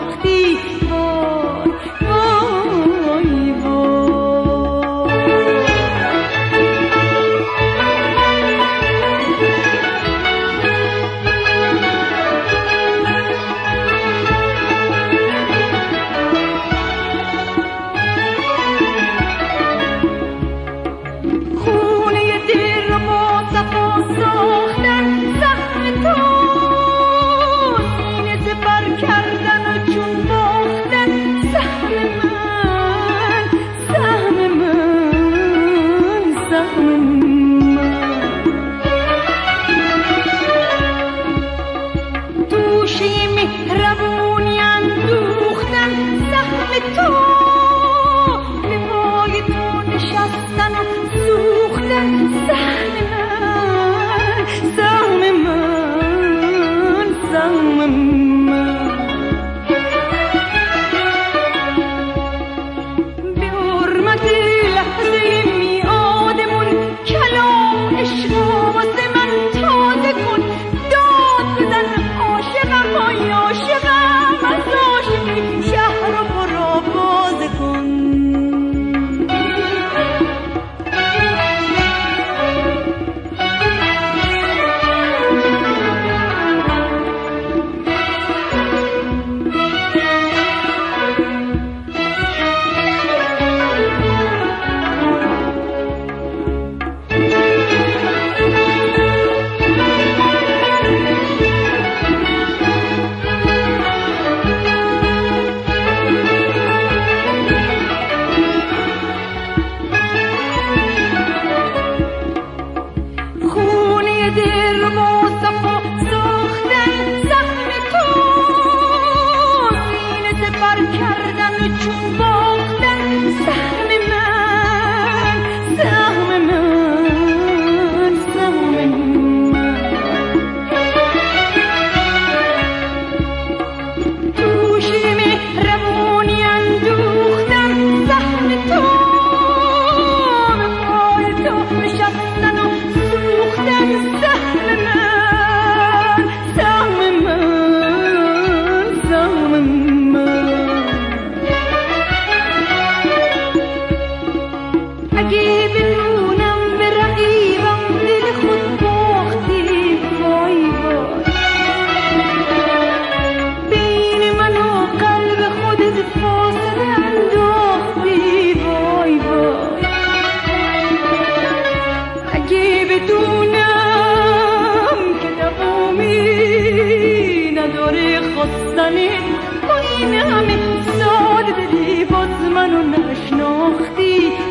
نشناختی وای وای وای. خونه دل رو با صفا ساختن زخم تو، سینه سپر کردن و چون باختن سهم من سهم من سهم من. دوشه مهربونی اندوختن زخم تو، به پای تو نشستن و سوختن سهم من سهم من سهم من. به حرمت لحظه میعادمون کلام عشق و واسه من تازه کن. داد بزن عاشقم های عاشقم، از عاشقی شهر رو پرآوازه کن. خونه دل رو با صفا ساختن زخم تو، سینه سپر کردن و چون باختن سهم من سهم من سهم من. دوشه مهربونی اندوختن زخم تو، به پای تو نشستن و سوختن سهم من سهم من سهم من. اگه بدونم به رقیبم دل خود باختی وای وای. بین من و قلب خودت فاصله انداختی وای وای. اگه بدونم که دوامی نداره خواستنت، با این همه سال دلی باز منو نشناختی